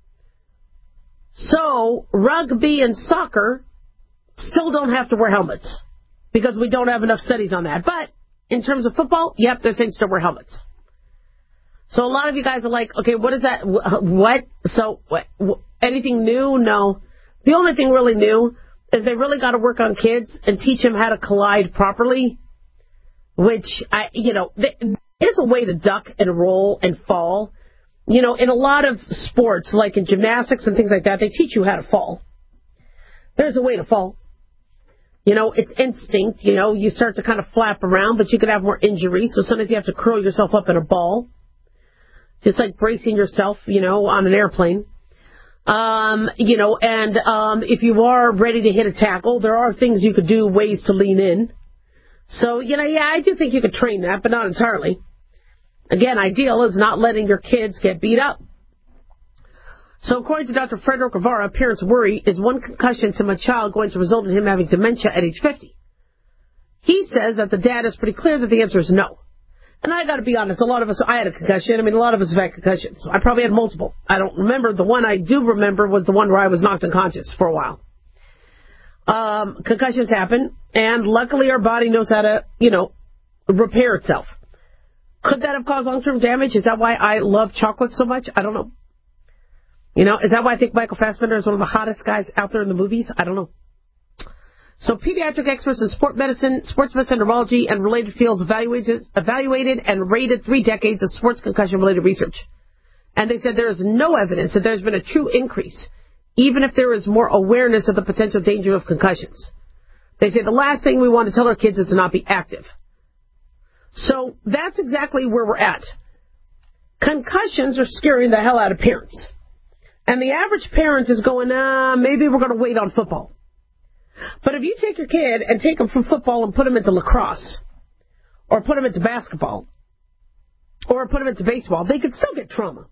S4: So, rugby and soccer still don't have to wear helmets because we don't have enough studies on that. But in terms of football, yep, they're saying still wear helmets. So a lot of you guys are like, okay, what is that? What? So what, anything new? No. The only thing really new is they really got to work on kids and teach them how to collide properly, which, I, you know, there's a way to duck and roll and fall. You know, in a lot of sports, like in gymnastics and things like that, they teach you how to fall. There's a way to fall. You know, it's instinct. You know, you start to kind of flap around, but you could have more injuries. So sometimes you have to curl yourself up in a ball. Just like bracing yourself, you know, on an airplane. Um, you know, and um, if you are ready to hit a tackle, there are things you could do, ways to lean in. So, you know, yeah, I do think you could train that, but not entirely. Again, ideal is not letting your kids get beat up. So according to Doctor Frederick Rivera, parents worry, is one concussion to my child going to result in him having dementia at age fifty? He says that the data is pretty clear that the answer is no. And I got to be honest, a lot of us, I had a concussion. I mean, a lot of us have had concussions. I probably had multiple. I don't remember. The one I do remember was the one where I was knocked unconscious for a while. Um, concussions happen, and luckily our body knows how to, you know, repair itself. Could that have caused long-term damage? Is that why I love chocolate so much? I don't know. You know, is that why I think Michael Fassbender is one of the hottest guys out there in the movies? I don't know. So pediatric experts in sport medicine, sports medicine, neurology, and related fields evaluated, evaluated and rated three decades of sports concussion-related research. And they said there is no evidence that there's been a true increase, even if there is more awareness of the potential danger of concussions. They say the last thing we want to tell our kids is to not be active. So that's exactly where we're at. Concussions are scaring the hell out of parents. And the average parent is going, ah, maybe we're going to wait on football. But if you take your kid and take them from football and put them into lacrosse, or put them into basketball, or put them into baseball, they could still get trauma.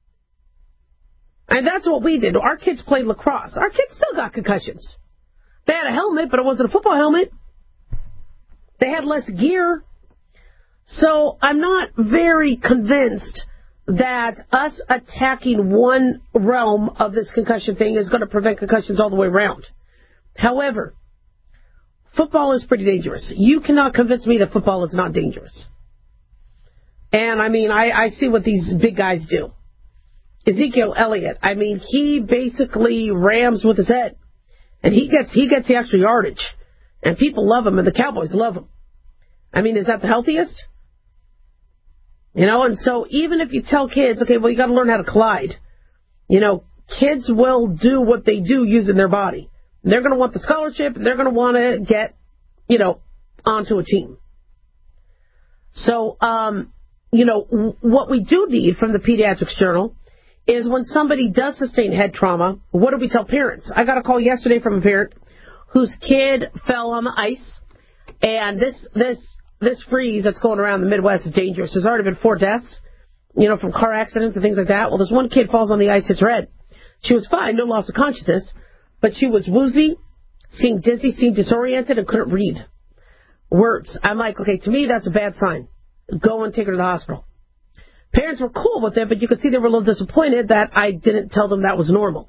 S4: And that's what we did. Our kids played lacrosse. Our kids still got concussions. They had a helmet, but it wasn't a football helmet. They had less gear. So I'm not very convinced that us attacking one realm of this concussion thing is going to prevent concussions all the way around. However, football is pretty dangerous. You cannot convince me that football is not dangerous. And, I mean, I, I see what these big guys do. Ezekiel Elliott, I mean, he basically rams with his head. And he gets he gets the extra yardage. And people love him, and the Cowboys love him. I mean, is that the healthiest? You know, and so even if you tell kids, okay, well, you got to learn how to collide. You know, kids will do what they do using their body. They're going to want the scholarship, and they're going to want to get, you know, onto a team. So, um, you know, w- what we do need from the Pediatrics Journal is when somebody does sustain head trauma, what do we tell parents? I got a call yesterday from a parent whose kid fell on the ice, and this this this freeze that's going around the Midwest is dangerous. There's already been four deaths, you know, from car accidents and things like that. Well, this one kid falls on the ice, hits her head. She was fine, no loss of consciousness, but she was woozy, seemed dizzy, seemed disoriented, and couldn't read words. I'm like, okay, to me, that's a bad sign. Go and take her to the hospital. Parents were cool with it, but you could see they were a little disappointed that I didn't tell them that was normal.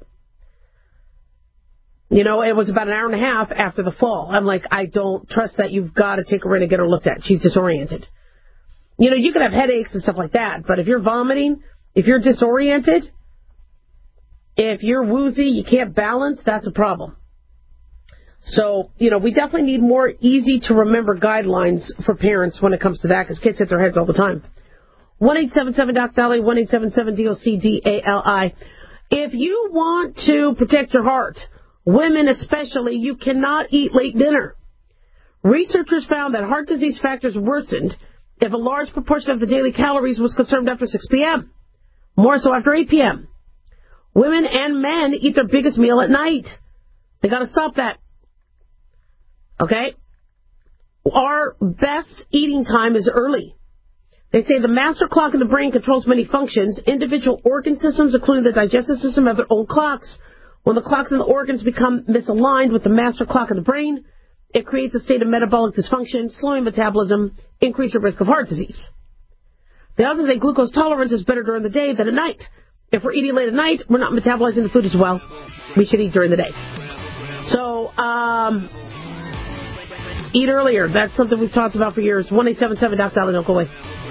S4: You know, it was about an hour and a half after the fall. I'm like, I don't trust that. You've got to take her in and get her looked at. She's disoriented. You know, you can have headaches and stuff like that, but if you're vomiting, if you're disoriented, if you're woozy, you can't balance, that's a problem. So, you know, we definitely need more easy-to-remember guidelines for parents when it comes to that, because kids hit their heads all the time. one eight seven seven D O C D A L I, one eight seven seven D O C D A L I. If you want to protect your heart, women especially, you cannot eat late dinner. Researchers found that heart disease factors worsened if a large proportion of the daily calories was consumed after six p.m., more so after eight p.m. Women and men eat their biggest meal at night. They got to stop that. Okay? Our best eating time is early. They say the master clock in the brain controls many functions. Individual organ systems, including the digestive system, have their own clocks. When the clocks in the organs become misaligned with the master clock in the brain, it creates a state of metabolic dysfunction, slowing metabolism, increasing risk of heart disease. They also say glucose tolerance is better during the day than at night. If we're eating late at night, we're not metabolizing the food as well. We should eat during the day. So, um, eat earlier. That's something we've talked about for years. one eight seven seven D O C D A L I, don't go away.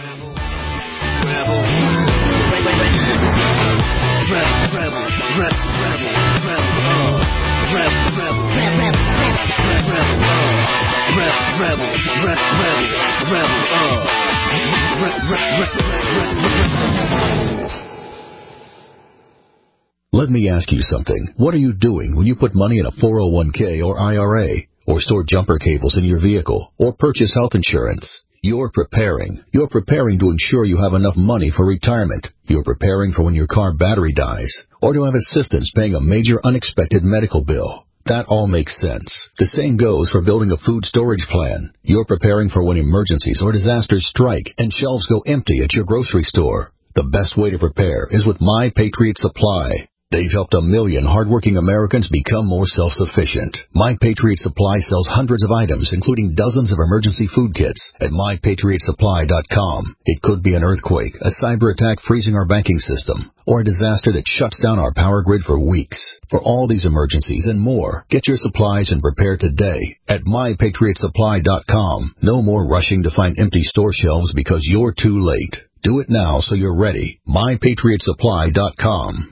S21: Let me ask you something. What are you doing when you put money in a four oh one k or I R A, or store jumper cables in your vehicle, or purchase health insurance? You're preparing. You're preparing to ensure you have enough money for retirement. You're preparing for when your car battery dies, or to have assistance paying a major unexpected medical bill. That all makes sense. The same goes for building a food storage plan. You're preparing for when emergencies or disasters strike and shelves go empty at your grocery store. The best way to prepare is with My Patriot Supply. They've helped a million hardworking Americans become more self-sufficient. My Patriot Supply sells hundreds of items, including dozens of emergency food kits at my patriot supply dot com. It could be an earthquake, a cyber attack freezing our banking system, or a disaster that shuts down our power grid for weeks. For all these emergencies and more, get your supplies and prepare today at my patriot supply dot com. No more rushing to find empty store shelves because you're too late. Do it now so you're ready. my patriot supply dot com.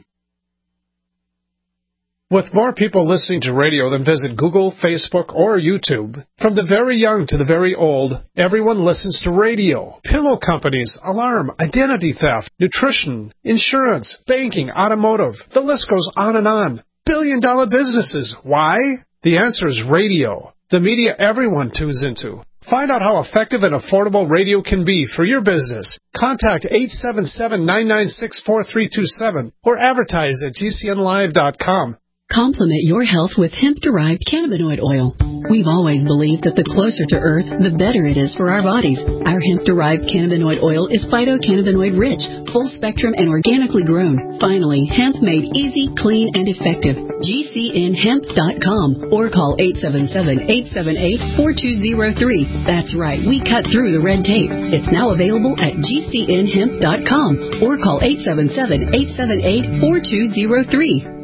S16: With more people listening to radio than visit Google, Facebook, or YouTube, from the very young to the very old, everyone listens to radio. Pillow companies, alarm, identity theft, nutrition, insurance, banking, automotive. The list goes on and on. Billion dollar businesses. Why? The answer is radio. The media everyone tunes into. Find out how effective and affordable radio can be for your business. Contact eight seven seven, nine nine six, four three two seven or advertise at G C N live dot com.
S3: Complement your health with hemp-derived cannabinoid oil. We've always believed that the closer to Earth, the better it is for our bodies. Our hemp-derived cannabinoid oil is phytocannabinoid-rich, full-spectrum, and organically grown. Finally, hemp made easy, clean, and effective. G C N hemp dot com or call eight seven seven, eight seven eight, four two zero three. That's right, we cut through the red tape. It's now available at G C N hemp dot com or call eight seven seven, eight seven eight, four two zero three.